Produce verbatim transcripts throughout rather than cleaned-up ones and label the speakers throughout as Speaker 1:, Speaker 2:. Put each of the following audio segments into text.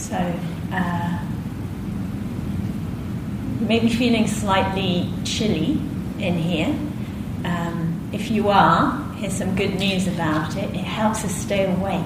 Speaker 1: So, uh, you may be feeling slightly chilly in here. Um, if you are, here's some good news about it. It helps us stay awake.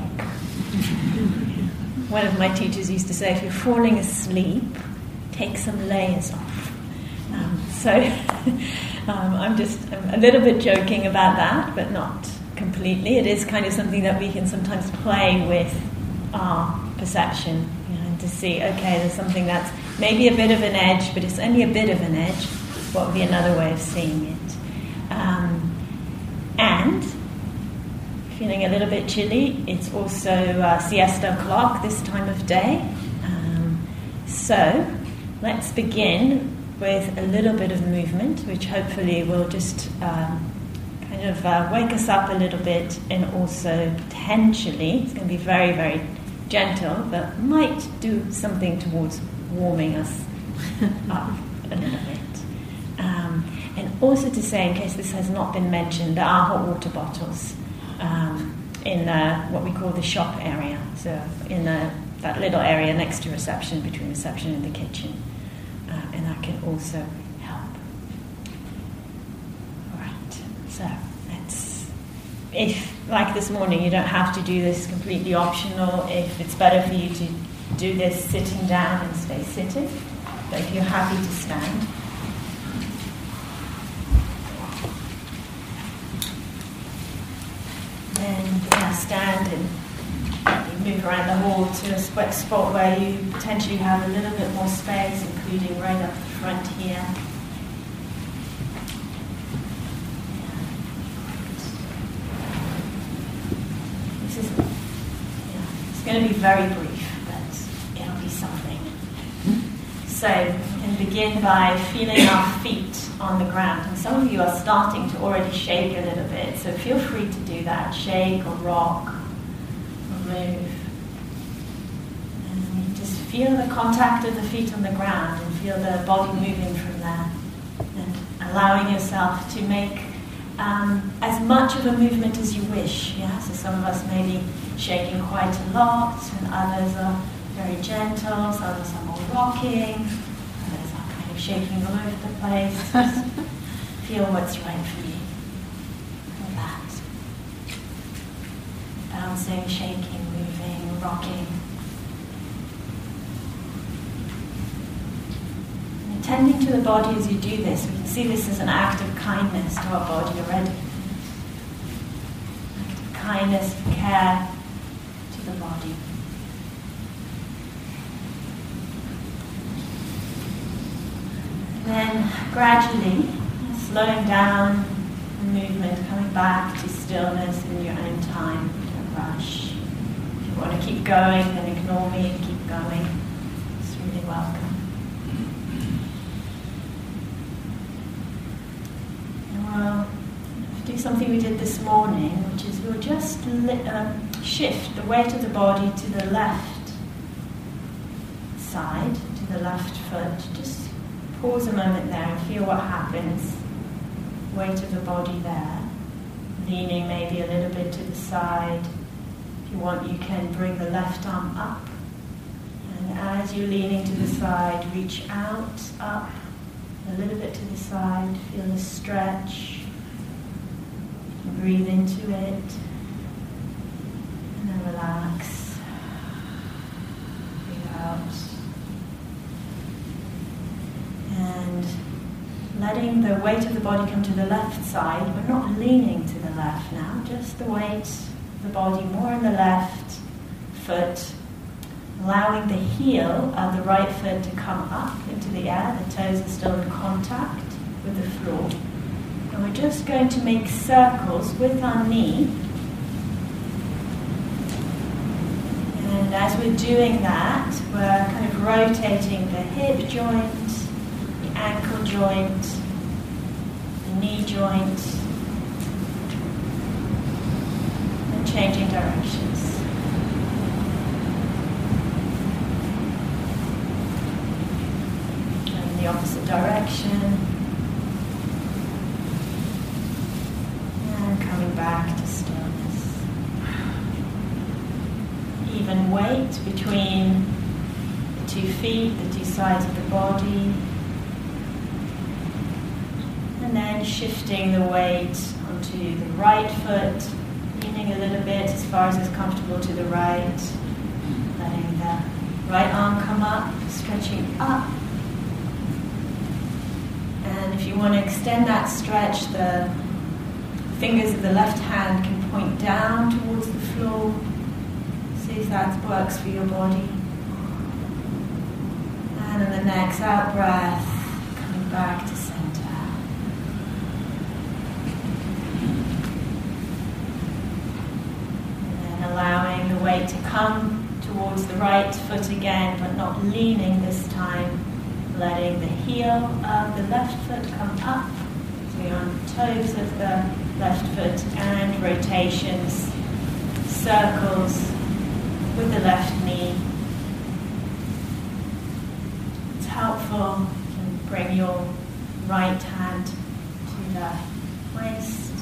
Speaker 1: One of my teachers used to say, if you're falling asleep, take some layers off. Um, so um, I'm just I'm a little bit joking about that, but not completely. It is kind of something that we can sometimes play with our perception, you know, and to see, okay, there's something that's maybe a bit of an edge, but it's only a bit of an edge. What would be another way of seeing it? Um, and feeling a little bit chilly, it's also uh, siesta o'clock this time of day. Um, so let's begin with a little bit of movement, which hopefully will just um, kind of uh, wake us up a little bit, and also potentially, it's going to be very, very gentle, but might do something towards warming us up a little bit. Um, and also to say, in case this has not been mentioned, there are hot water bottles um, in uh, what we call the shop area, so in uh, that little area next to reception, between reception and the kitchen. Uh, and that can also help. All right, so let's, if, like this morning, you don't have to do this, completely optional. If it's better for you to do this sitting down and stay sitting, but if you're happy to stand. Then yeah, stand and move around the hall to a spot where you potentially have a little bit more space, including right up the front here. This is, yeah, it's going to be very brief, but it'll be something. So we can begin by feeling our feet on the ground. And some of you are starting to already shake a little bit, so feel free to do that. Shake or rock or move. And just feel the contact of the feet on the ground and feel the body moving from there. And allowing yourself to make um, as much of a movement as you wish. Yeah? So some of us may be shaking quite a lot, and others are very gentle, so others are more rocking, others are kind of shaking all over the place. Just feel what's right for you. Like that. Bouncing, shaking, moving, rocking. And attending to the body as you do this, we can see this as an act of kindness to our body already. Act of kindness, care to the body. Then gradually slowing down the movement, coming back to stillness in your own time. Don't rush. If you want to keep going, then ignore me and keep going. It's really welcome. And we'll do something we did this morning, which is we'll just li- um, shift the weight of the body to the left side, to the left foot. Just pause a moment there and feel what happens. Weight of the body there. Leaning maybe a little bit to the side. If you want, you can bring the left arm up. And as you're leaning to the side, reach out, up, a little bit to the side. Feel the stretch. Breathe into it. And then relax. Breathe out. And letting the weight of the body come to the left side. We're not leaning to the left now, just the weight of the body more on the left foot. Allowing the heel of the right foot to come up into the air. The toes are still in contact with the floor. And we're just going to make circles with our knee. And as we're doing that, we're kind of rotating the hip joint, ankle joint, the knee joint, and changing directions. And in the opposite direction, and coming back to stillness. Even weight between two feet, the two sides of the body. And then shifting the weight onto the right foot, leaning a little bit as far as is comfortable to the right. Letting the right arm come up, stretching up. And if you want to extend that stretch, the fingers of the left hand can point down towards the floor. See if that works for your body. And on the next out breath, coming back to center. And then allowing the weight to come towards the right foot again, but not leaning this time. Letting the heel of the left foot come up. So you're on the toes of the left foot, and rotations, circles with the left knee. It's helpful to bring your right hand to the waist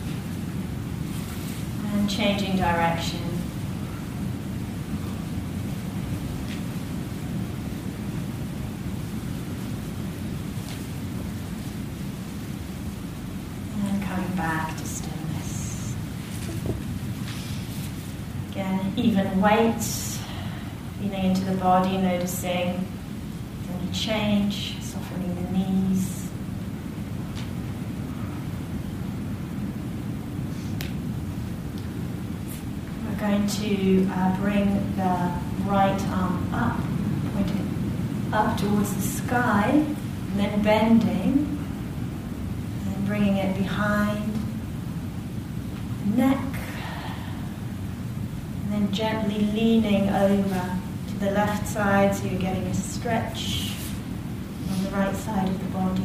Speaker 1: and changing direction. And coming back to stillness. Again, even weight, feeling into the body, noticing any change, softening the knees. We're going to uh, bring the right arm up, pointing up towards the sky, and then bending, and bringing it behind the neck. And then gently leaning over to the left side so you're getting a stretch on the right side of the body.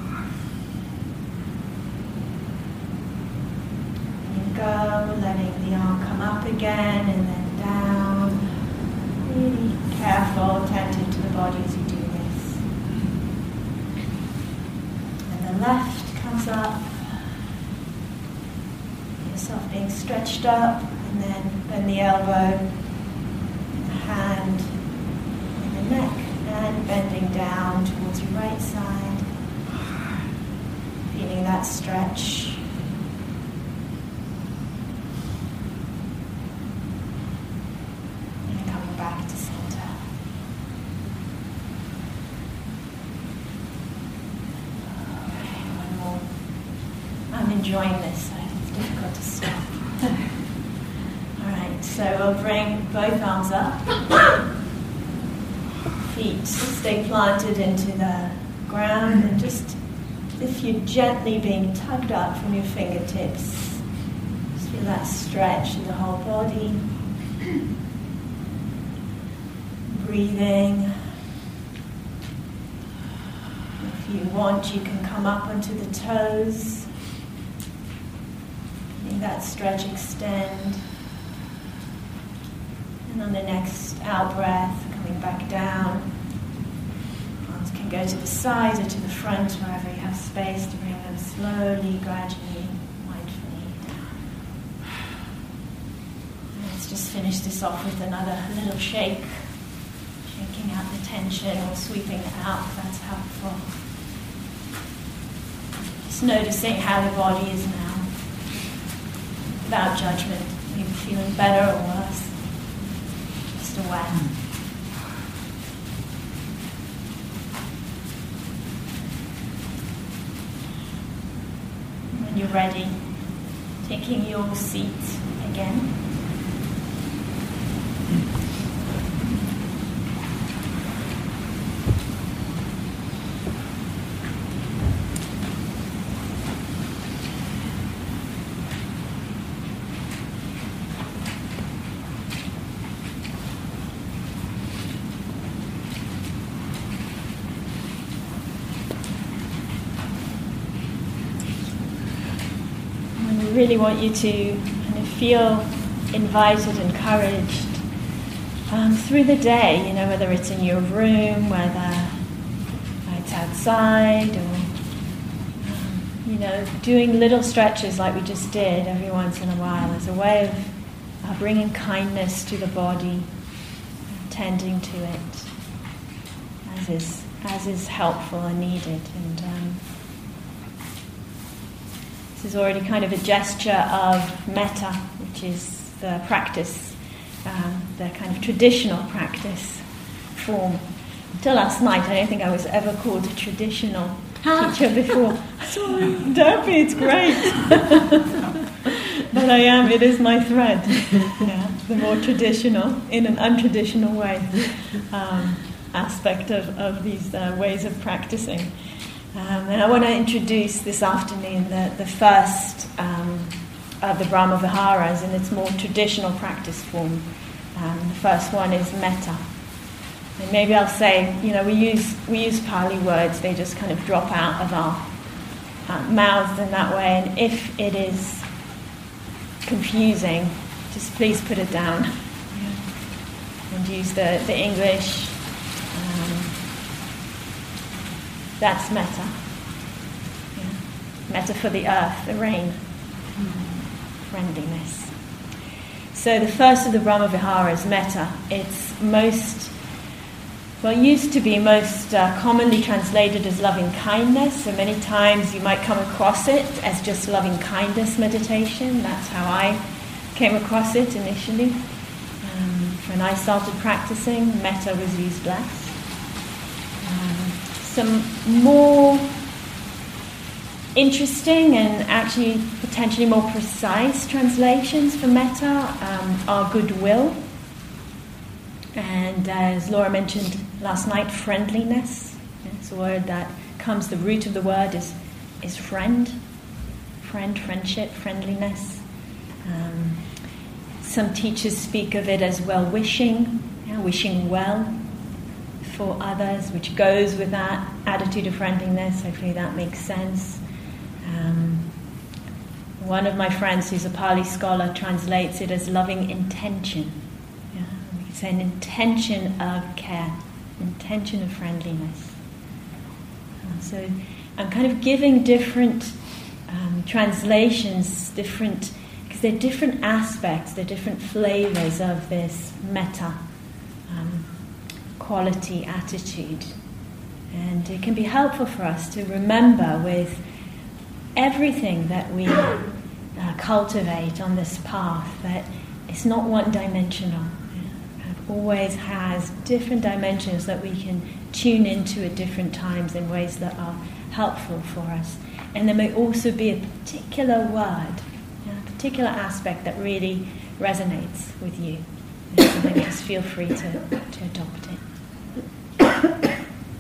Speaker 1: And go, letting the arm come up again and then down. Really careful, attentive to the body as you do this. And the left comes up. Yourself being stretched up. And then bend the elbow, the hand, and the neck, and bending down towards your right side. Feeling that stretch. And coming back to center. Okay, one more. I'm enjoying this, so it's difficult to stop. So we'll bring both arms up, feet stay planted into the ground, and just if you're gently being tugged up from your fingertips, just feel that stretch in the whole body. Breathing. If you want, you can come up onto the toes. Letting that stretch extend. And on the next out breath, coming back down. Arms can go to the side or to the front, wherever you have space to bring them slowly, gradually, mindfully down. And let's just finish this off with another little shake. Shaking out the tension or sweeping it out, if that's helpful. Just noticing how the body is now, without judgment. Maybe feeling better or worse. Away. When you're ready, taking your seat again. Really want you to kind of feel invited, encouraged um, through the day, you know, whether it's in your room, whether it's outside, or um, you know, doing little stretches like we just did every once in a while as a way of uh, bringing kindness to the body, tending to it. as is as is helpful and needed. And um, this is already kind of a gesture of metta, which is the practice, um, the kind of traditional practice form. Until last night, I don't think I was ever called a traditional teacher before. Sorry, don't be, it's great. But I am, it is my thread. Yeah, the more traditional, in an untraditional way, um, aspect of, of these uh, ways of practicing. Um, and I want to introduce this afternoon the, the first um, of the Brahma Viharas in its more traditional practice form. Um, the first one is metta. And maybe I'll say, you know, we use we use Pali words, they just kind of drop out of our uh, mouths in that way. And if it is confusing, just please put it down. Yeah. And use the, the English. Um, that's metta. Yeah. Metta for the earth, the rain. Mm-hmm. Friendliness. So the first of the Brahma Viharas, metta, it's most... Well, it used to be most uh, commonly translated as loving kindness, so many times you might come across it as just loving kindness meditation. That's how I came across it initially. Um, when I started practicing, metta was used less. Um, some more interesting and actually potentially more precise translations for metta um, are goodwill. And uh, as Laura mentioned last night, friendliness. It's a word that comes, the root of the word is is friend. Friend, friendship, friendliness. Um, some teachers speak of it as well-wishing, you know, wishing well for others, which goes with that attitude of friendliness. Hopefully that makes sense. Um, one of my friends who's a Pali scholar translates it as loving intention. It's an intention of care, intention of friendliness. Uh, so I'm kind of giving different um, translations, different, because they're different aspects, they're different flavors of this metta um, quality, attitude. And it can be helpful for us to remember with everything that we uh, cultivate on this path that it's not one-dimensional. Always has different dimensions that we can tune into at different times in ways that are helpful for us. And there may also be a particular word, you know, a particular aspect that really resonates with you. And so then just feel free to, to adopt it.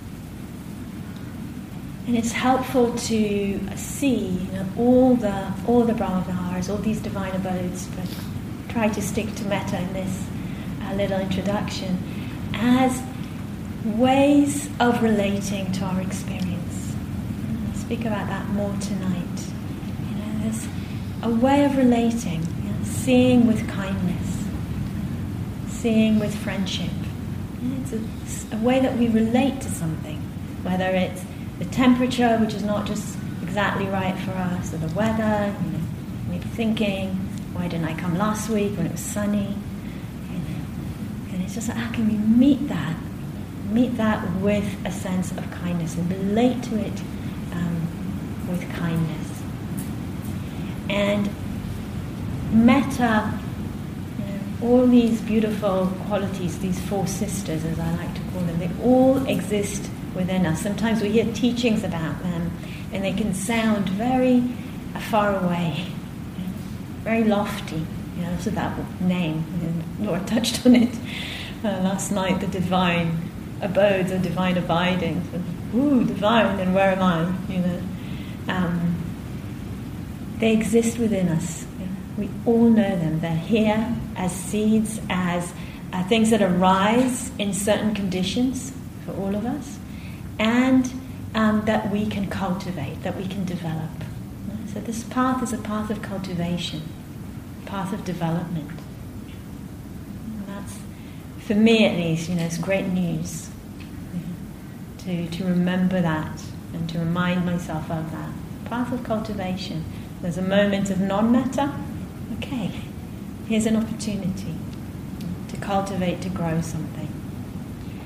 Speaker 1: And it's helpful to see, you know, all the all the Brahma Viharas, all these divine abodes, but try to stick to metta in this a little introduction, as ways of relating to our experience. I'll speak about that more tonight. You know, there's a way of relating, you know, seeing with kindness, seeing with friendship. You know, it's, a, it's a way that we relate to something, whether it's the temperature, which is not just exactly right for us, or the weather, you know, maybe thinking, why didn't I come last week when it was sunny? It's just like, how can we meet that? Meet that with a sense of kindness and relate to it um, with kindness. And metta, you know, all these beautiful qualities, these four sisters, as I like to call them, they all exist within us. Sometimes we hear teachings about them, and they can sound very uh, far away, you know, very lofty. You know, so that name, and Laura touched on it uh, last night, the divine abodes or divine abiding. So, ooh, divine, and where am I? You know, um, they exist within us. You know, we all know them. They're here as seeds, as uh, things that arise in certain conditions for all of us, and um, that we can cultivate, that we can develop. So this path is a path of cultivation. Path of development. And that's, for me at least, you know, it's great news to to remember that and to remind myself of that. Path of cultivation. There's a moment of non-metta. Okay, here's an opportunity to cultivate, to grow something.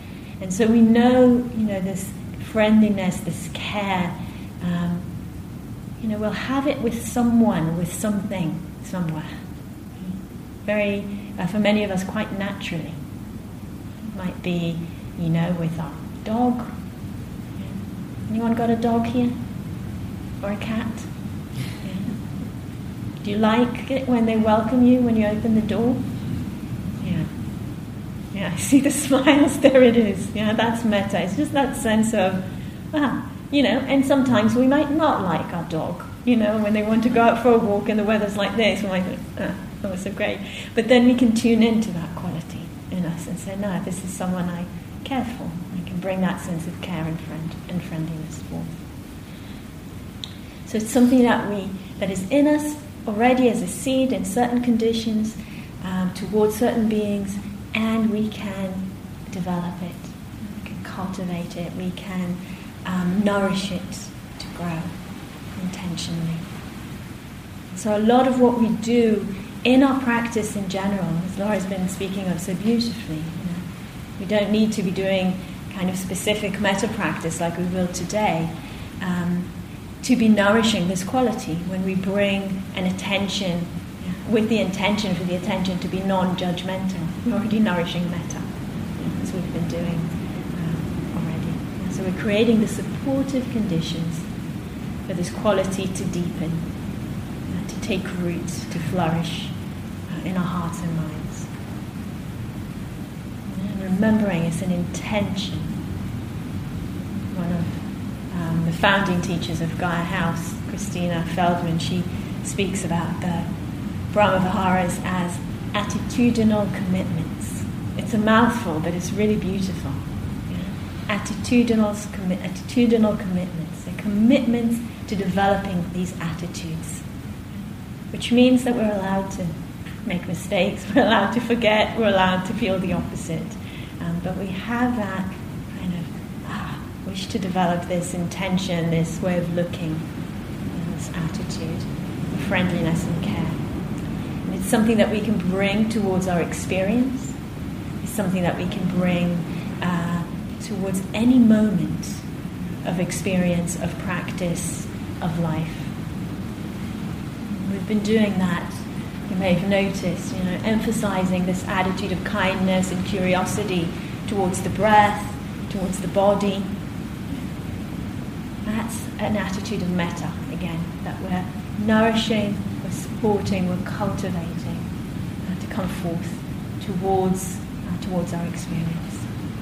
Speaker 1: And so we know, you know, this friendliness, this care, um, you know, we'll have it with someone, with something, somewhere. Very, uh, for many of us, quite naturally. It might be, you know, with our dog. Anyone got a dog here? Or a cat? Yeah. Do you like it when they welcome you, when you open the door? Yeah. Yeah, I see the smiles, there it is. Yeah, that's metta. It's just that sense of, ah, you know, and sometimes we might not like our dog, you know, when they want to go out for a walk and the weather's like this, we might think, ah, oh, so great. But then we can tune into that quality in us and say, no, this is someone I care for. I can bring that sense of care and friend and friendliness forth. So it's something that we that is in us already as a seed in certain conditions um, towards certain beings, and we can develop it, we can cultivate it, we can um, nourish it to grow intentionally. So a lot of what we do in our practice in general, as Laura's been speaking of so beautifully, you know, we don't need to be doing kind of specific metta practice like we will today um, to be nourishing this quality when we bring an attention with the intention for the attention to be non-judgmental. We're already nourishing metta, as we've been doing um, already. And so we're creating the supportive conditions for this quality to deepen, uh, to take root, to flourish uh, in our hearts and minds. And remembering it's an intention. One of um, the founding teachers of Gaia House, Christina Feldman, she speaks about the Brahma-viharas as attitudinal commitments. It's a mouthful, but it's really beautiful. Yeah. Attitudinal, commi- attitudinal commitments. They're commitments to developing these attitudes, which means that we're allowed to make mistakes, we're allowed to forget, we're allowed to feel the opposite. Um, but we have that kind of ah, wish to develop this intention, this way of looking, and this attitude of friendliness and care. It's something that we can bring towards our experience. It's something that we can bring uh, towards any moment of experience, of practice, of life. We've been doing that, you may have noticed, you know, emphasizing this attitude of kindness and curiosity towards the breath, towards the body. That's an attitude of metta, again, that we're nourishing, we're supporting, we're cultivating uh, to come forth towards uh, towards our experience.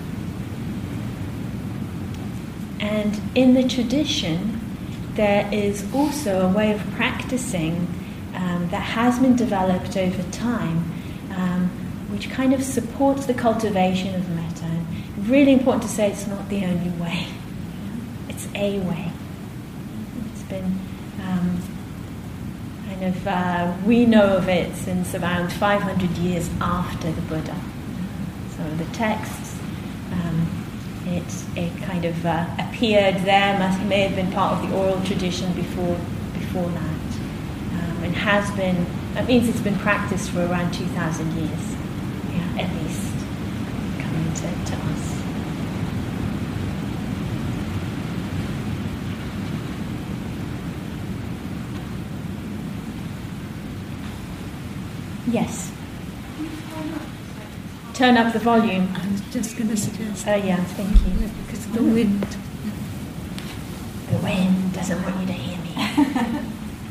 Speaker 1: And in the tradition, there is also a way of practicing um, that has been developed over time, um, which kind of supports the cultivation of metta. And really important to say it's not the only way. It's a way. It's been um, kind of, uh, we know of it since around five hundred years after the Buddha. So the texts, um, it, it kind of uh, appeared there, must, may have been part of the oral tradition before, before that. Um, and has been, that means it's been practiced for around two thousand years, yeah, at least, coming to, to us. Yes. Turn up the volume.
Speaker 2: I was just going to suggest.
Speaker 1: Oh yeah, thank you.
Speaker 2: Because the wind.
Speaker 1: The wind doesn't want you to hear me.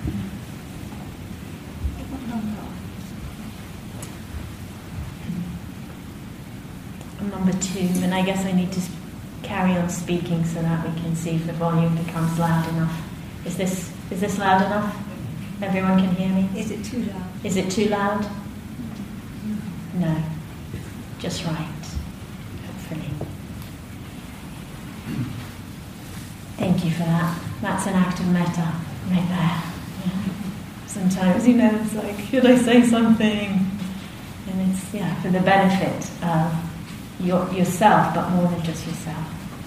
Speaker 1: I'm number two, and I guess I need to carry on speaking so that we can see if the volume becomes loud enough. Is this is this loud enough? Everyone can hear me?
Speaker 2: Is it too loud?
Speaker 1: Is it too loud? No. Just right. Hopefully. Thank you for that. That's an act of metta right there. Yeah. Sometimes, you know, it's like, should I say something? And it's, yeah, for the benefit of your, yourself, but more than just yourself.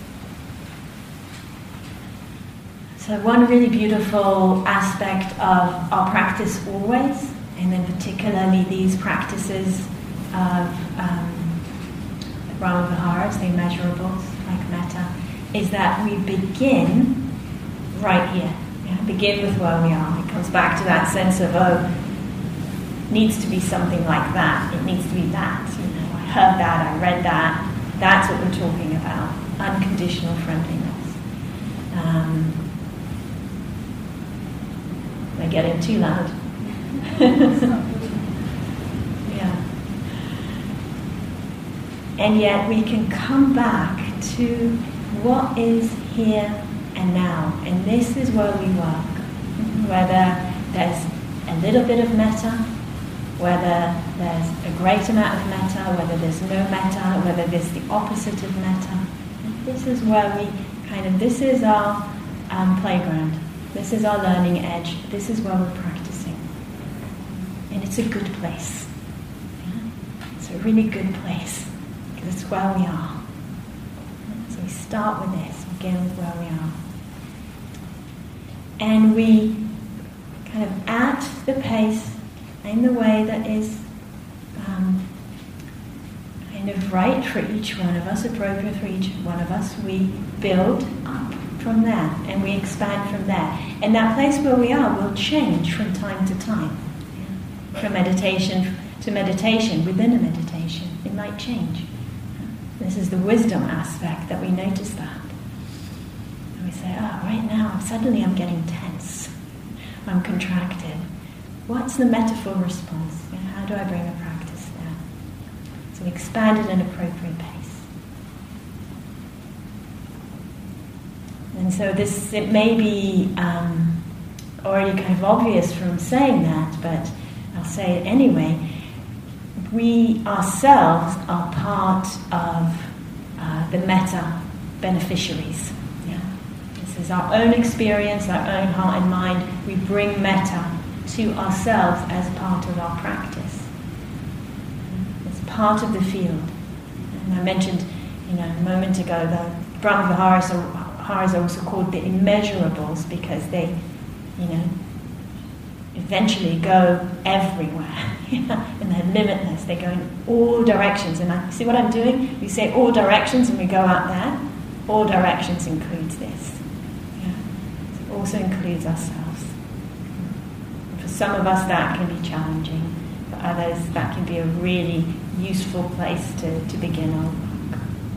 Speaker 1: So one really beautiful aspect of our practice always, and then particularly these practices of um, Brahma-viharas, the immeasurables, like metta, is that we begin right here. Yeah? Begin with where we are. It comes back to that sense of, oh, needs to be something like that. It needs to be that. You know, I heard that, I read that. That's what we're talking about. Unconditional friendliness. Um, am I getting too loud? Yeah. And yet we can come back to what is here and now. And this is where we work. Whether there's a little bit of metta, whether there's a great amount of metta, whether there's no metta, whether there's the opposite of metta. This is where we kind of, this is our um, playground. This is our learning edge. This is where we're practicing. And it's a good place. Yeah? It's a really good place. Because it's where we are. So we start with this, begin with where we are. And we kind of at the pace, in the way that is um, kind of right for each one of us, appropriate for each one of us, we build up from there and we expand from there. And that place where we are will change from time to time. Yeah. From meditation to meditation, within a meditation, it might change. This is the wisdom aspect that we notice that. And we say, oh, right now, suddenly I'm getting tense. I'm contracted. What's the metaphor response? You know, how do I bring a practice there? So we expand at an appropriate pace. And so this, it may be um, already kind of obvious from saying that, but I'll say it anyway. We ourselves are part of uh, the metta beneficiaries. Yeah? This is our own experience, our own heart and mind. We bring metta to ourselves as part of our practice. It's part of the field. And I mentioned, you know, a moment ago, the Brahma-viharas are, are also called the immeasurables because they, you know, eventually go everywhere. And they're limitless. They go in all directions. And I see what I'm doing? We say all directions and we go out there. All directions includes this. Yeah. So it also includes ourselves. For some of us that can be challenging. For others that can be a really useful place to, to begin our work.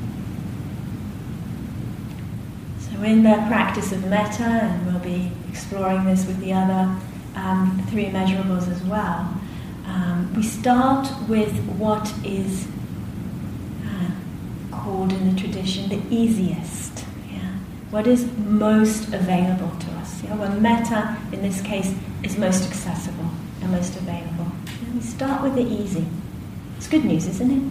Speaker 1: So in the practice of metta, and we'll be exploring this with the other um, three immeasurables as well, Um, we start with what is uh, called in the tradition the easiest. Yeah? What is most available to us. Yeah? Well, metta, in this case, is most accessible and most available. And we start with the easy. It's good news, isn't it?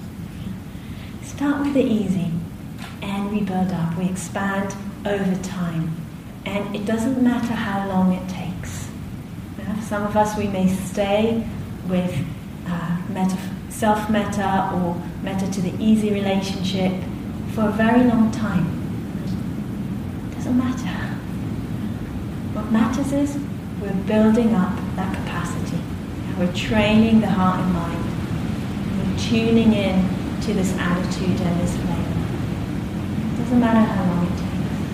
Speaker 1: Yeah. Start with the easy, and we build up. We expand over time. And it doesn't matter how long it takes. Yeah? For some of us, we may stay with uh, metta, self-metta or metta to the easy relationship for a very long time. It doesn't matter. What matters is we're building up that capacity. And we're training the heart and mind. We're tuning in to this attitude and this flavor. It doesn't matter how long it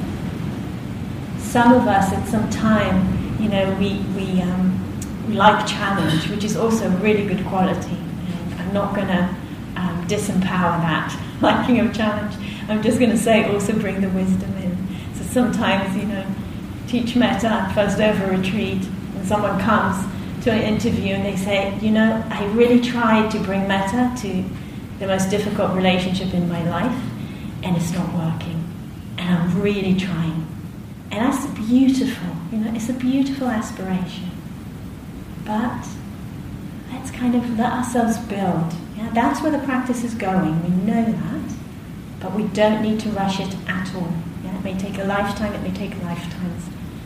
Speaker 1: takes. Some of us at some time, you know, we, we um, We like challenge, which is also a really good quality. And I'm not going to um, disempower that liking of challenge. I'm just going to say also bring the wisdom in. So sometimes, you know, teach metta, first over a retreat, and someone comes to an interview and they say, you know, I really tried to bring metta to the most difficult relationship in my life, and it's not working. And I'm really trying. And that's beautiful. You know, it's a beautiful aspiration. But let's kind of let ourselves build. Yeah, that's where the practice is going. We know that. But we don't need to rush it at all. Yeah, it may take a lifetime, it may take lifetimes.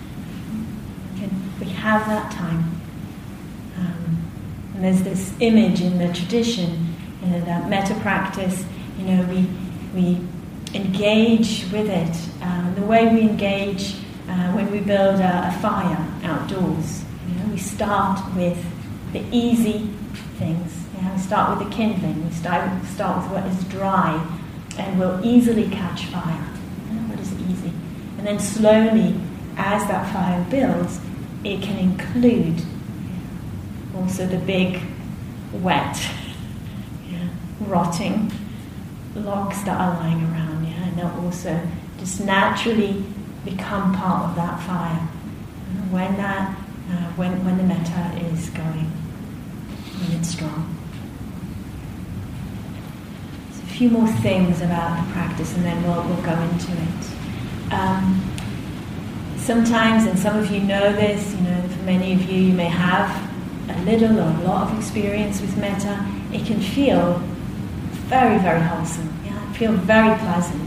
Speaker 1: Okay, we have that time. Um, and there's this image in the tradition, you know, that metta practice, you know, we, we engage with it. Um, the way we engage uh, when we build a, a fire outdoors. You know, we start with the easy things. Yeah? Yeah, we start with the kindling. We start, start with what is dry and will easily catch fire. Yeah, what is easy? And then slowly, as that fire builds, it can include yeah, also the big, wet, yeah, rotting logs that are lying around. Yeah, and they'll also just naturally become part of that fire when that uh, when when the metta is going, when it's strong. So a few more things about the practice, and then we'll we'll go into it. Um, sometimes, and some of you know this, you know, for many of you, you may have a little or a lot of experience with metta. It can feel very, very wholesome. Yeah, feel very pleasant.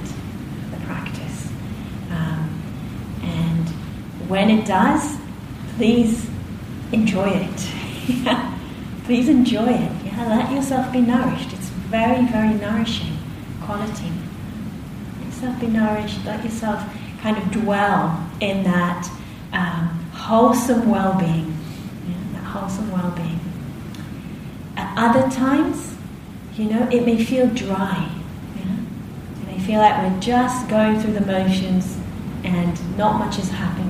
Speaker 1: When it does, please enjoy it. Yeah. Please enjoy it. Yeah. Let yourself be nourished. It's very, very nourishing quality. Let yourself be nourished. Let yourself kind of dwell in that um, wholesome well-being. Yeah, that wholesome well-being. At other times, you know, it may feel dry. Yeah. It may feel like we're just going through the motions and not much is happening.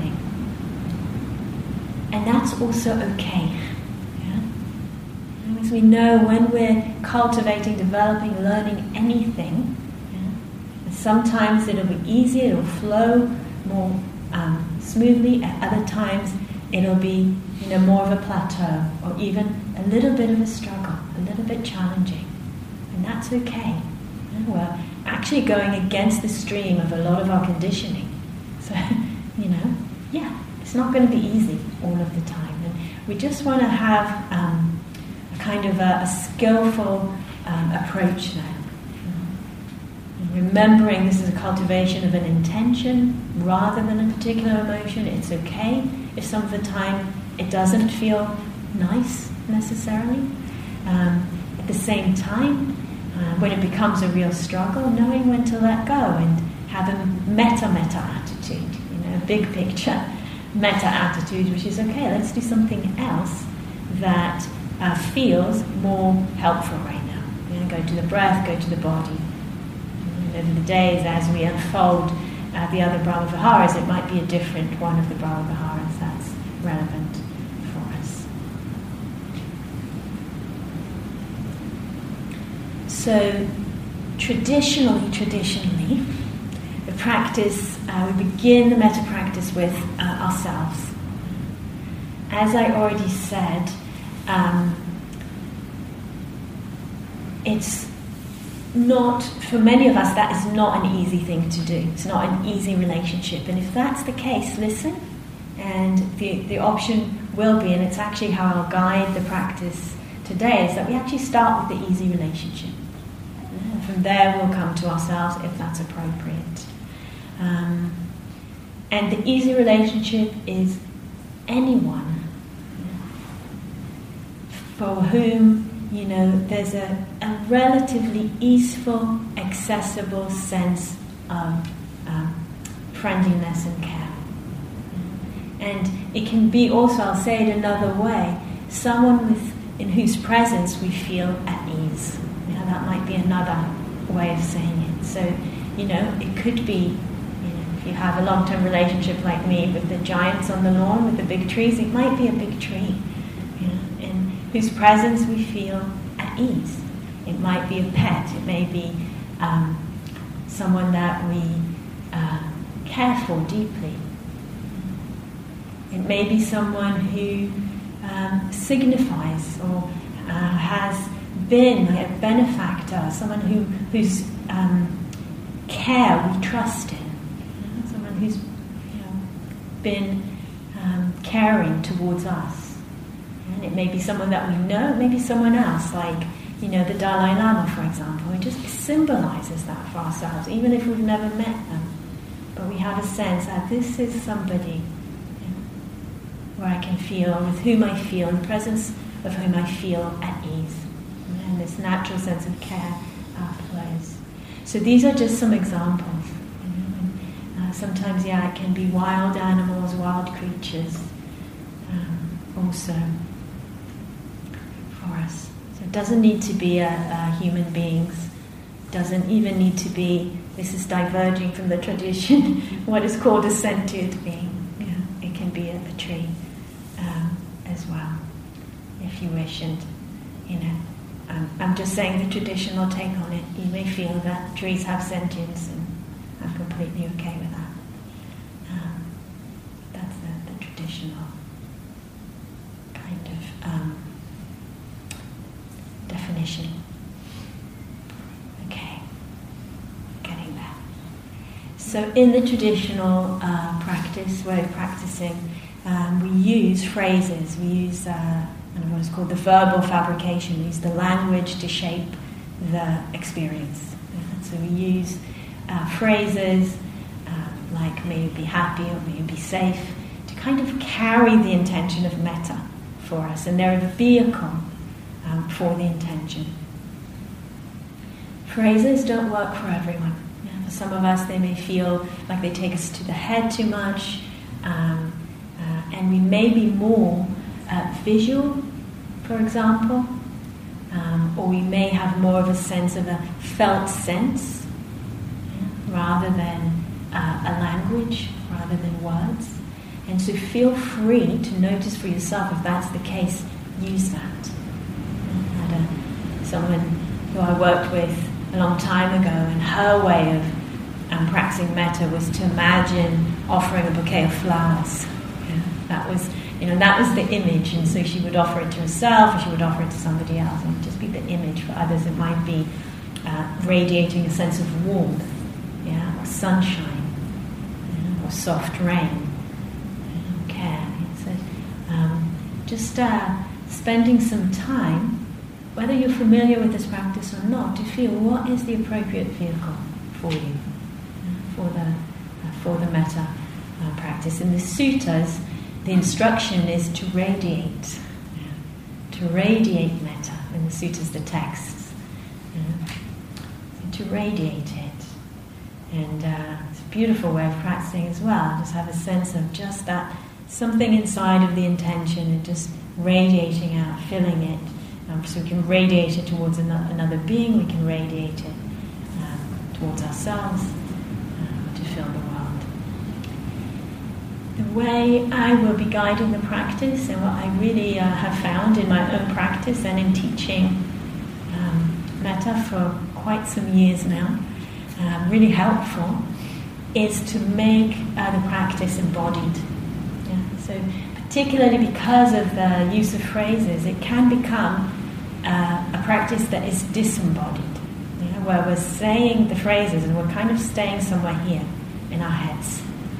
Speaker 1: And that's also okay. Yeah? As we know, when we're cultivating, developing, learning anything, yeah, sometimes it'll be easy, it'll flow more um, smoothly. At other times, it'll be, you know, more of a plateau, or even a little bit of a struggle, a little bit challenging, and that's okay. Yeah? We're actually going against the stream of a lot of our conditioning, so you know, yeah. It's not going to be easy all of the time, and we just want to have um, a kind of a, a skillful um, approach there. And remembering this is a cultivation of an intention rather than a particular emotion. It's okay if some of the time it doesn't feel nice necessarily. Um, at the same time, uh, when it becomes a real struggle, knowing when to let go and have a metta-metta attitude, you know, big picture metta attitude, which is okay, let's do something else that uh, feels more helpful right now. You know, go to the breath, go to the body. And over the days, as we unfold uh, the other Brahma Viharas, it might be a different one of the Brahma Viharas that's relevant for us. So, traditionally, traditionally, the practice, uh, we begin the metta practice with uh, ourselves. As I already said, um, it's not, for many of us, that is not an easy thing to do. It's not an easy relationship. And if that's the case, listen. And the, the option will be, and it's actually how I'll guide the practice today, is that we actually start with the easy relationship. And from there we'll come to ourselves if that's appropriate. Um, and the easy relationship is anyone for whom, you know, there's a, a relatively easeful, accessible sense of um, friendliness and care. And it can be also, I'll say it another way, someone with in whose presence we feel at ease. You know, that might be another way of saying it. So, you know, it could be, you have a long-term relationship like me with the giants on the lawn, with the big trees, it might be a big tree, you know, in whose presence we feel at ease. It might be a pet, it may be um, someone that we uh, care for deeply. It may be someone who um, signifies or uh, has been a benefactor, someone who whose um, care we trust in. Who's, you know, been um, caring towards us. And it may be someone that we know, it may be someone else, like, you know, the Dalai Lama, for example, who just symbolizes that for ourselves, even if we've never met them. But we have a sense that this is somebody, you know, where I can feel, with whom I feel, in the presence of whom I feel at ease. And this natural sense of care uh, flows. So these are just some examples. Sometimes, yeah, it can be wild animals, wild creatures um, also for us. So it doesn't need to be a, a human beings, doesn't even need to be, this is diverging from the tradition, what is called a sentient being. You know, it can be a, a tree um, as well, if you wish. And, you know, um, I'm just saying the traditional take on it. You may feel that trees have sentience, and I'm completely okay with that. Um, that's the, the traditional kind of um, definition. Okay, getting there. So in the traditional uh, practice, way of practicing, um, we use phrases, we use uh, what is called the verbal fabrication, we use the language to shape the experience. Yeah? So we use uh, phrases uh, like may you be happy or may you be safe to kind of carry the intention of metta for us, and they're the vehicle um, for the intention. Phrases don't work for everyone. Yeah, for some of us, they may feel like they take us to the head too much, um, uh, and we may be more uh, visual, for example, um, or we may have more of a sense of a felt sense, yeah, rather than uh, a language, rather than words. And so feel free to notice for yourself if that's the case, use that. I had a, someone who I worked with a long time ago, and her way of um, practicing metta was to imagine offering a bouquet of flowers. Yeah, that was, you know, that was the image, and so she would offer it to herself, or she would offer it to somebody else, and it would just be the image. For others, it might be uh, radiating a sense of warmth, yeah, or sunshine, yeah, or soft rain, yeah, care. So, um, just uh, spending some time, whether you're familiar with this practice or not, to feel what is the appropriate vehicle for you, for the uh, for the metta uh, practice. In the suttas, the instruction is to radiate, yeah, to radiate metta. In the suttas, the texts, yeah, so to radiate it, and uh, it's a beautiful way of practicing as well. Just have a sense of just that something inside of the intention and just radiating out, filling it. Um, so we can radiate it towards another, another being, we can radiate it um, towards ourselves, uh, to fill the world. The way I will be guiding the practice, and what I really uh, have found in my own practice and in teaching um, metta for quite some years now, uh, really helpful, is to make uh, the practice embodied. Yeah? So particularly because of the use of phrases, it can become uh, a practice that is disembodied, you know, where we're saying the phrases and we're kind of staying somewhere here in our heads.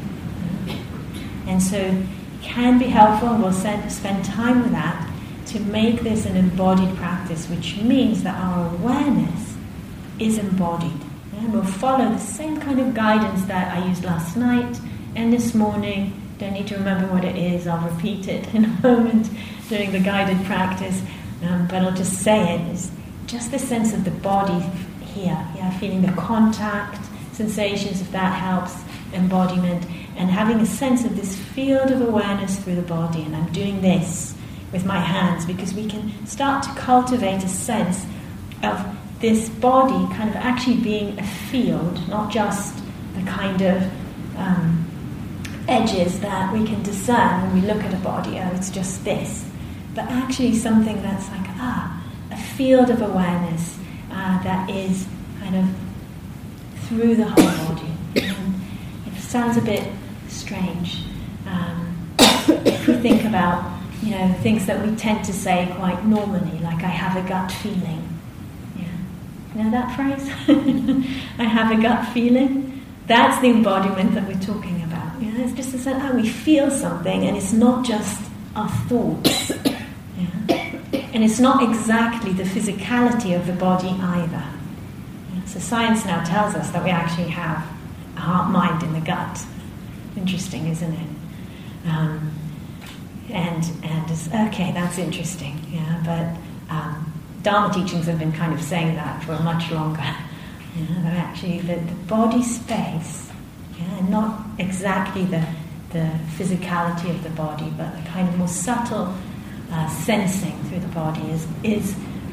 Speaker 1: And so it can be helpful, and we'll send, spend time with that, to make this an embodied practice, which means that our awareness is embodied. Yeah? We'll follow the same kind of guidance that I used last night and this morning. Don't need to remember what it is, I'll repeat it in a moment during the guided practice, um, but I'll just say it. It's just the sense of the body here, yeah, feeling the contact, sensations, if that helps, embodiment, and having a sense of this field of awareness through the body. And I'm doing this with my hands because we can start to cultivate a sense of this body kind of actually being a field, not just the kind of um, edges that we can discern when we look at a body, oh, it's just this, but actually something that's like, ah, a field of awareness uh, that is kind of through the whole body. And it sounds a bit strange um, if we think about, you know, things that we tend to say quite normally, like I have a gut feeling. Yeah, you know that phrase? I have a gut feeling. That's the embodiment that we're talking about. You know, it's just a sense, oh, we feel something, and it's not just our thoughts. Yeah? And it's not exactly the physicality of the body either. Yeah? So science now tells us that we actually have a heart, mind in the gut. Interesting, isn't it? Um, and and it's, okay, that's interesting. Yeah, but um, Dharma teachings have been kind of saying that for much longer. Yeah, that actually the, the body space, yeah, and not exactly the the physicality of the body, but the kind of more subtle uh, sensing through the body is is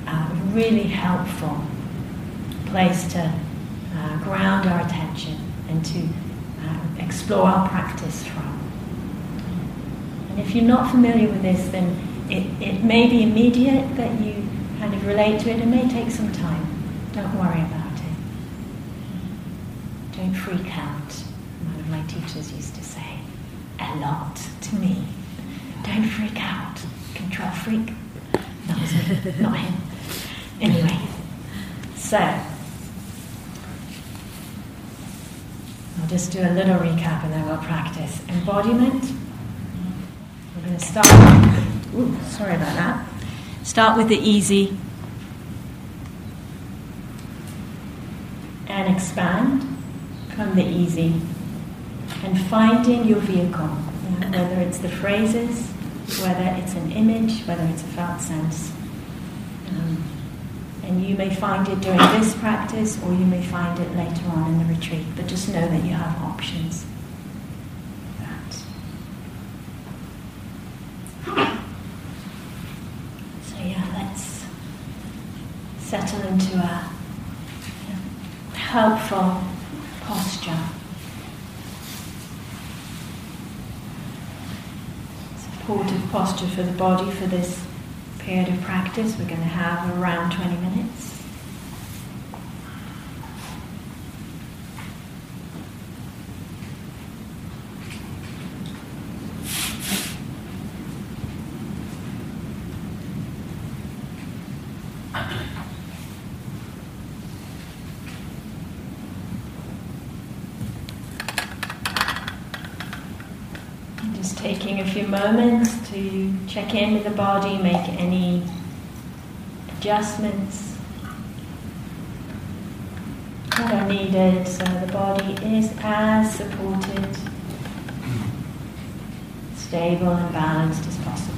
Speaker 1: uh, really helpful place to uh, ground our attention and to uh, explore our practice from. And if you're not familiar with this, then it, it may be immediate that you kind of relate to it. It may take some time. Don't worry about it. Don't freak out. One of my teachers used to say a lot to me. Don't freak out. Control freak. That was me, not him. Anyway, so I'll just do a little recap and then we'll practice. Embodiment. We're going to start. Ooh, sorry about that. Start with the easy and expand from the easy, and finding your vehicle, you know, whether it's the phrases, whether it's an image, whether it's a felt sense. Um, and you may find it during this practice, or you may find it later on in the retreat, but just know that you have options. That. So yeah, let's settle into a you know, helpful posture. Supportive posture for the body for this period of practice. We're going to have around twenty minutes. Just taking a few moments to check in with the body, make any adjustments that are needed so the body is as supported, stable and balanced as possible.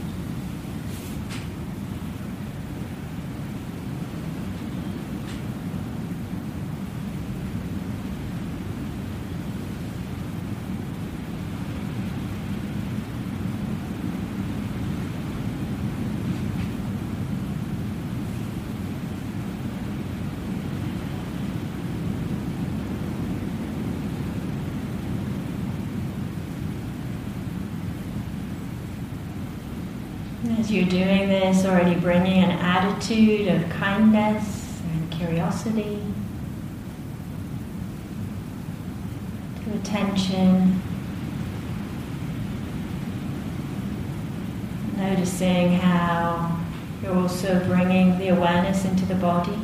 Speaker 1: As you're doing this, already bringing an attitude of kindness and curiosity to attention, noticing how you're also bringing the awareness into the body.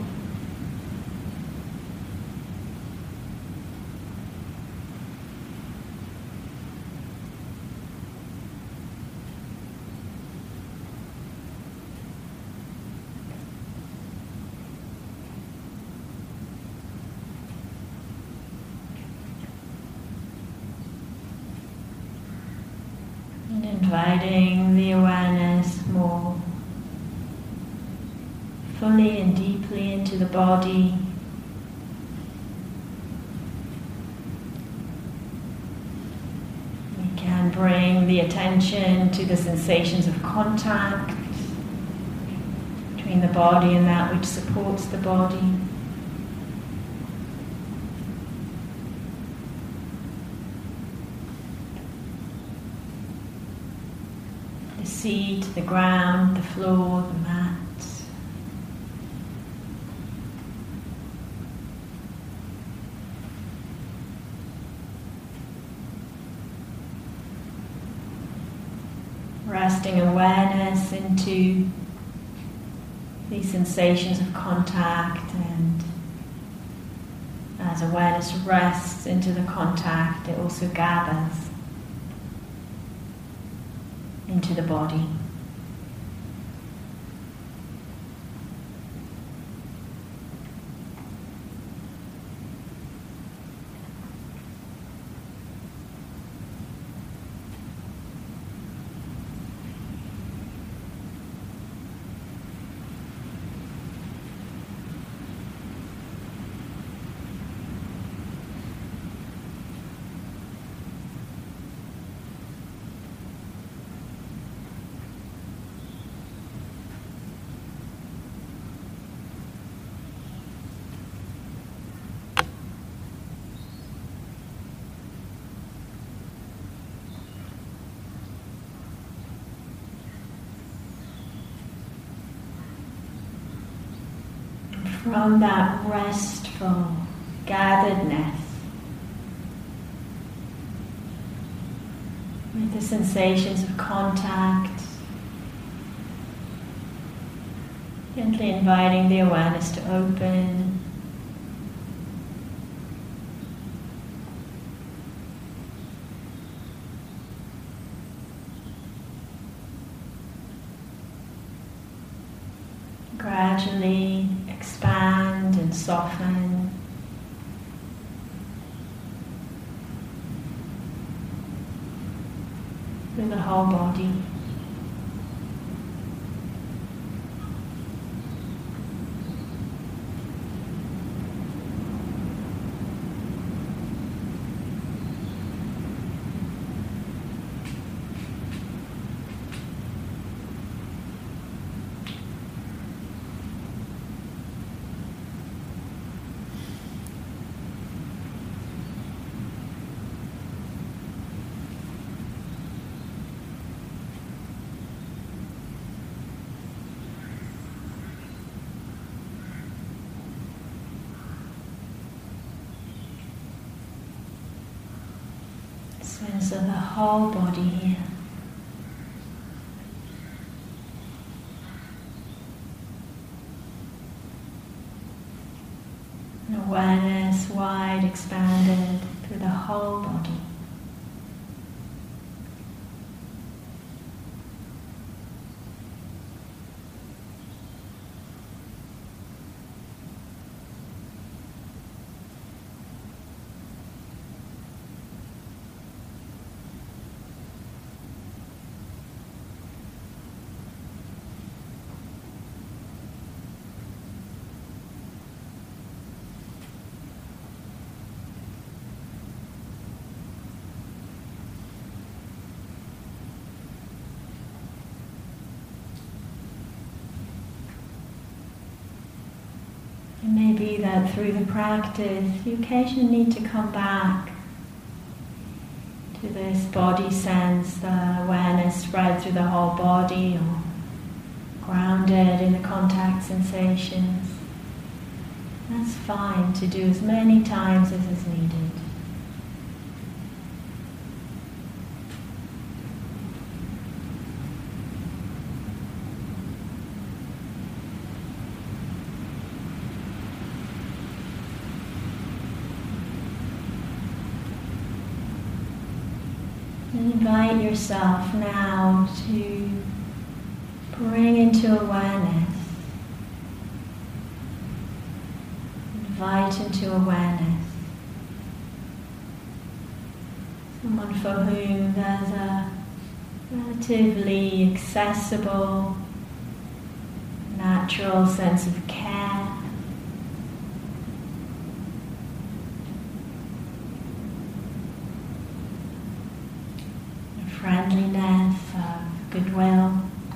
Speaker 1: Inviting the awareness more fully and deeply into the body. We can bring the attention to the sensations of contact between the body and that which supports the body. The seat, the ground, the floor, the mat. Resting awareness into these sensations of contact, and as awareness rests into the contact, it also gathers into the body. from that restful gatheredness, with the sensations of contact, gently inviting the awareness to open. Gradually expand and soften. Through the whole body. Sense of the whole body here. An awareness wide expanded through the whole body. It may be that through the practice you occasionally need to come back to this body sense, the awareness spread through the whole body or grounded in the contact sensations. That's fine to do as many times as is needed. Invite yourself now to bring into awareness, invite into awareness someone for whom there's a relatively accessible, natural sense of care. Friendliness, uh, goodwill.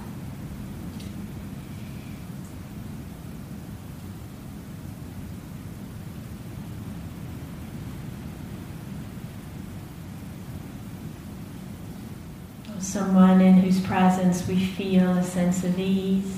Speaker 1: Or someone in whose presence we feel a sense of ease.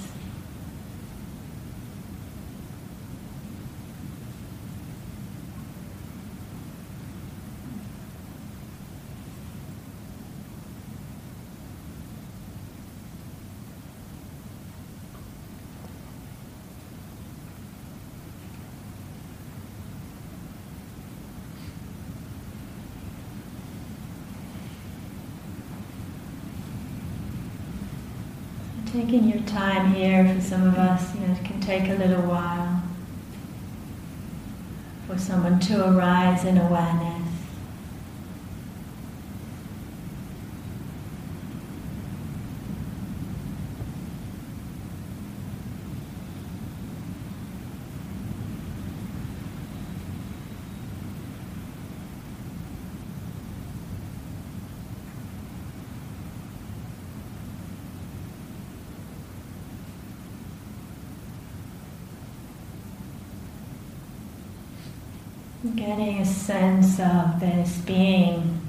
Speaker 1: Taking your time here, for some of us, you know, it can take a little while for someone to arise in awareness. Getting a sense of this being,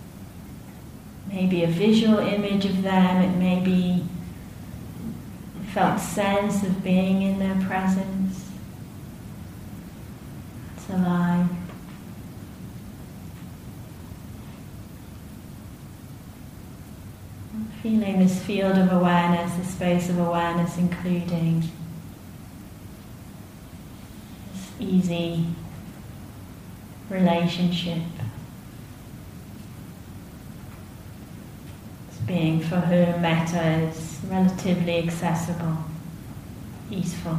Speaker 1: maybe a visual image of them, it may be felt sense of being in their presence. It's alive. Feeling this field of awareness, the space of awareness, including this easy relationship. This being for whom metta is relatively accessible, easeful.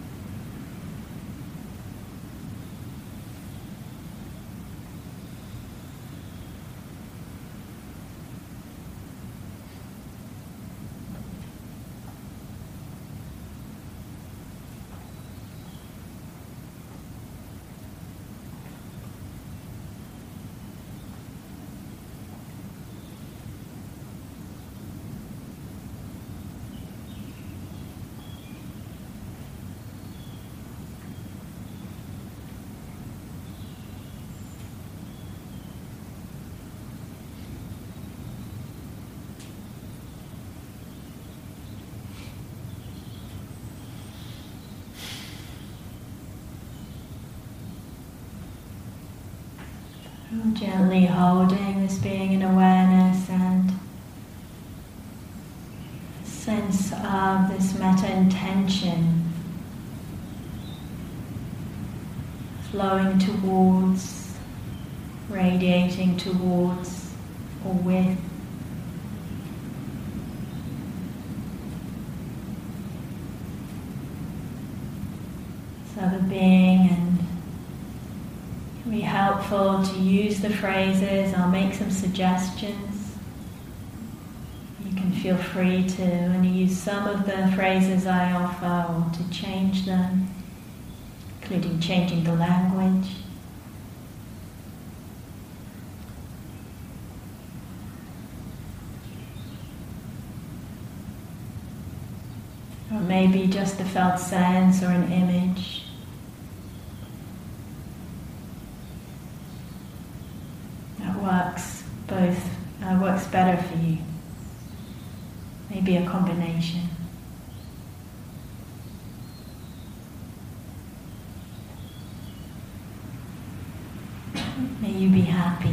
Speaker 1: Gently holding this being in awareness and sense of this metta intention flowing towards, radiating towards or with. So the being, and be helpful to use the phrases. I'll make some suggestions. You can feel free to only use some of the phrases I offer or to change them, including changing the language. Or maybe just a felt sense or an image. Works both, uh, works better for you. Maybe a combination. May you be happy.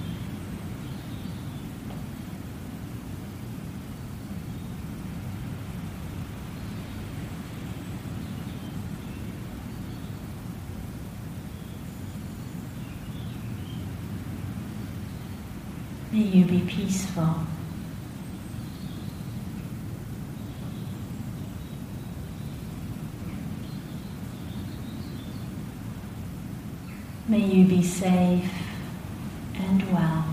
Speaker 1: May you be peaceful. May you be safe and well.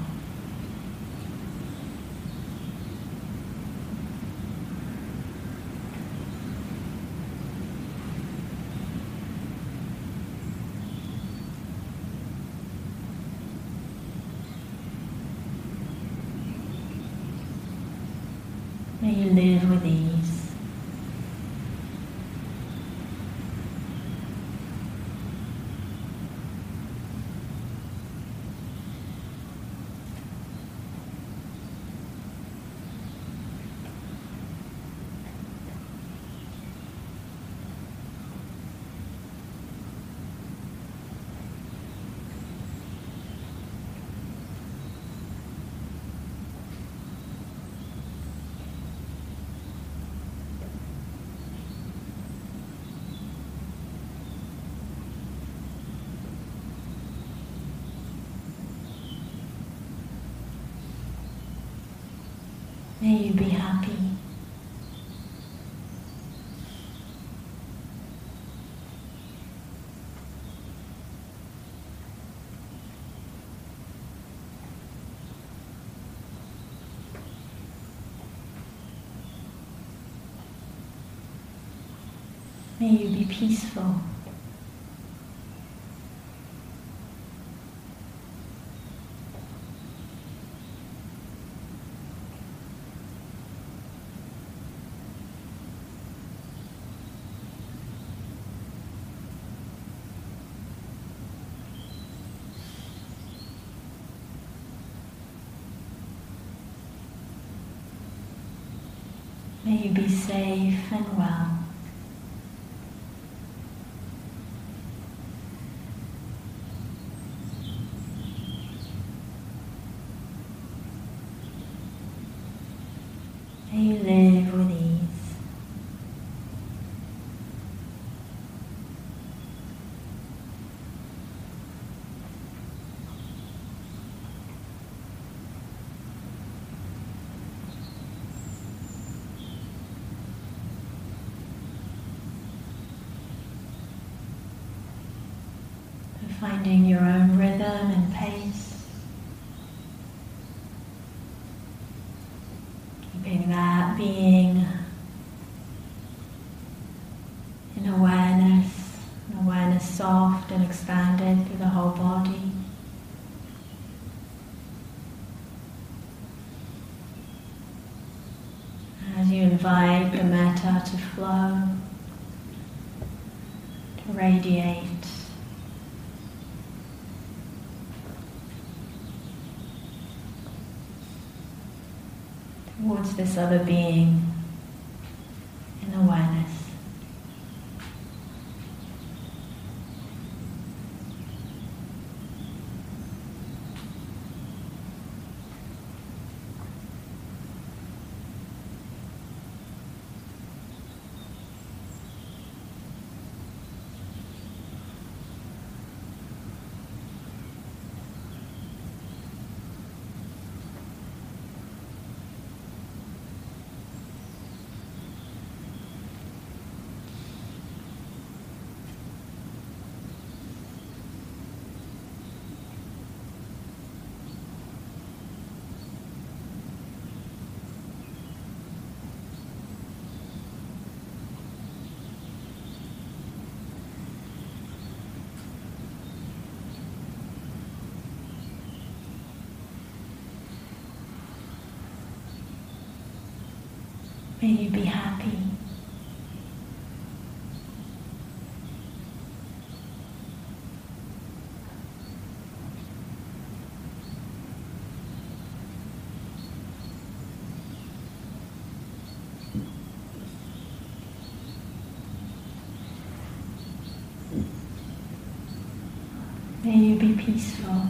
Speaker 1: May you live with ease. May you be happy. May you be peaceful. May you be safe and well. May you live with ease. Finding your own rhythm and pace, keeping that being in awareness, an awareness soft and expanded through the whole body. As you invite the metta to flow, to radiate, towards this other being in awareness. May you be happy. May you be peaceful.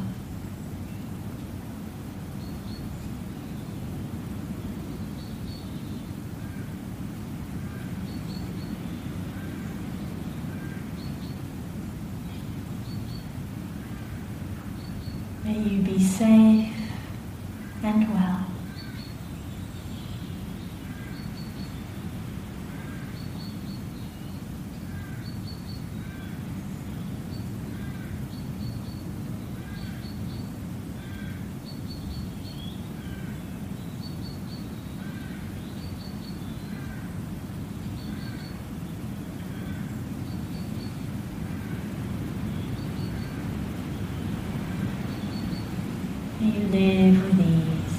Speaker 1: May you be safe and well. May you live with ease.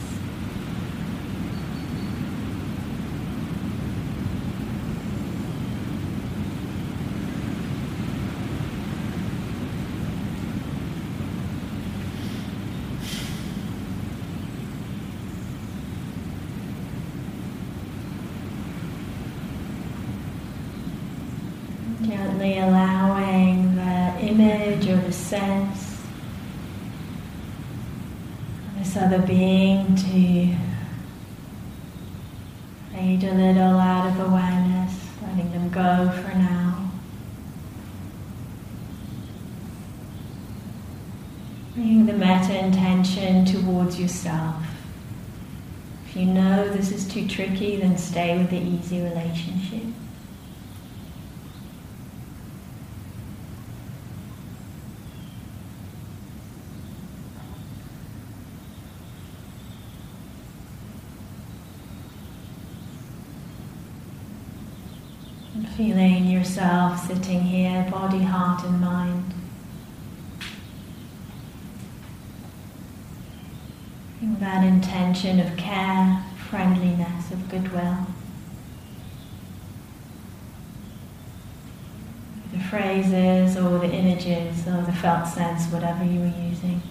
Speaker 1: Gently allowing the image or the sense this other being to fade a little out of awareness, letting them go for now. Bringing the metta intention towards yourself. If you know this is too tricky, then stay with the easy relationship. Feeling yourself sitting here, body, heart and mind. Feeling that intention of care, friendliness, of goodwill. The phrases or the images or the felt sense, whatever you were using.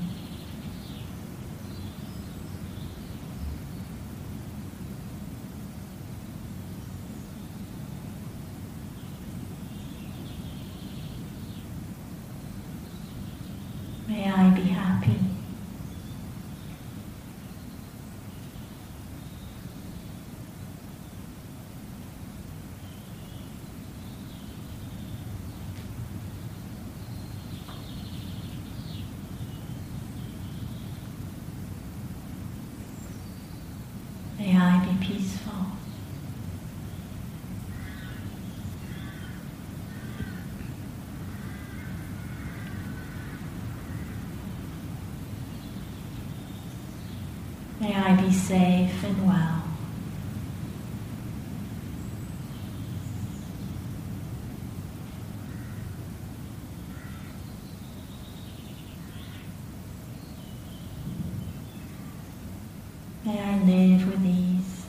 Speaker 1: May I be happy. May I be peaceful. May I be safe and well. May I live with ease.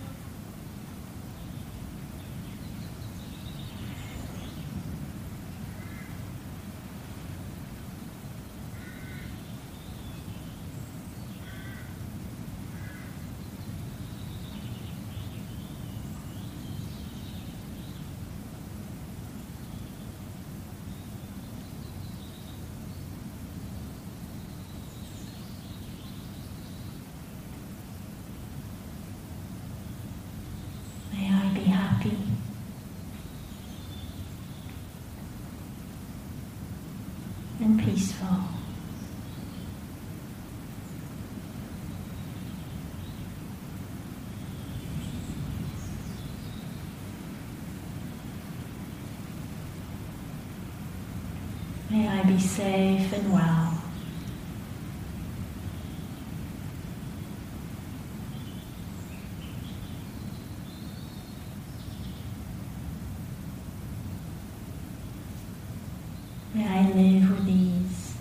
Speaker 1: May I be happy. And peaceful. May I be safe and well. May I live with ease.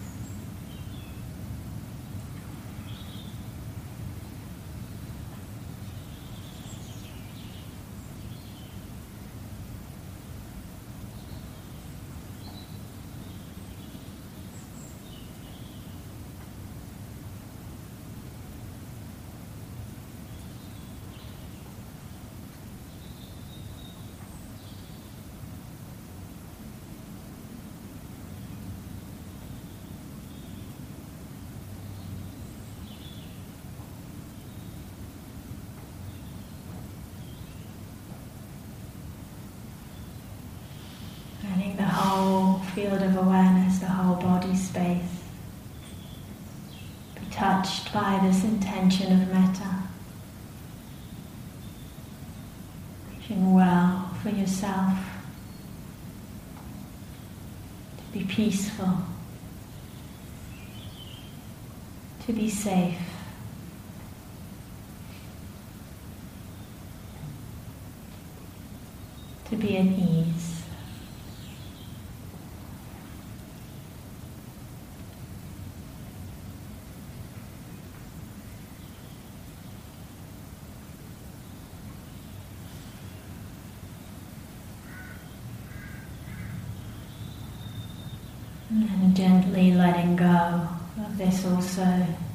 Speaker 1: Letting the whole field of awareness, the whole body space, be touched by this intention of metta. Wishing well for yourself, to be peaceful, to be safe, to be at ease. And gently letting go of this also.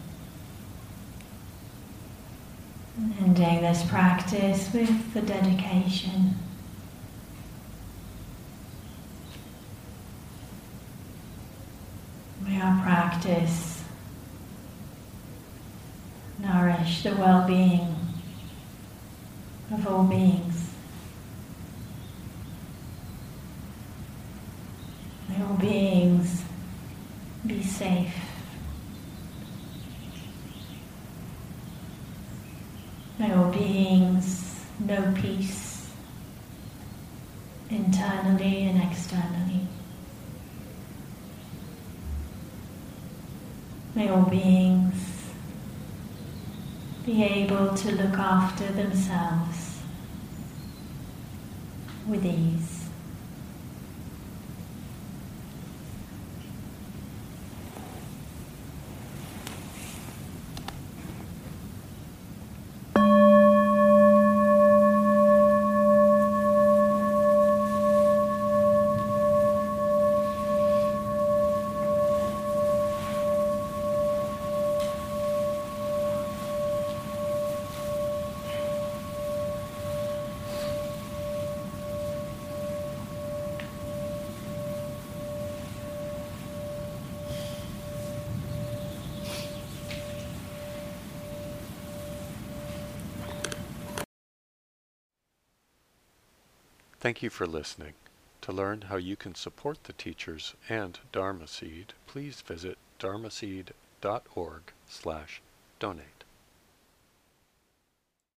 Speaker 1: And ending this practice with the dedication. May our practice nourish the well-being of all beings. May all beings be safe. May all beings know peace internally and externally. May all beings be able to look after themselves with ease.
Speaker 3: Thank you for listening. To learn how you can support the teachers and Dharma Seed, please visit dharmaseed dot org slash donate.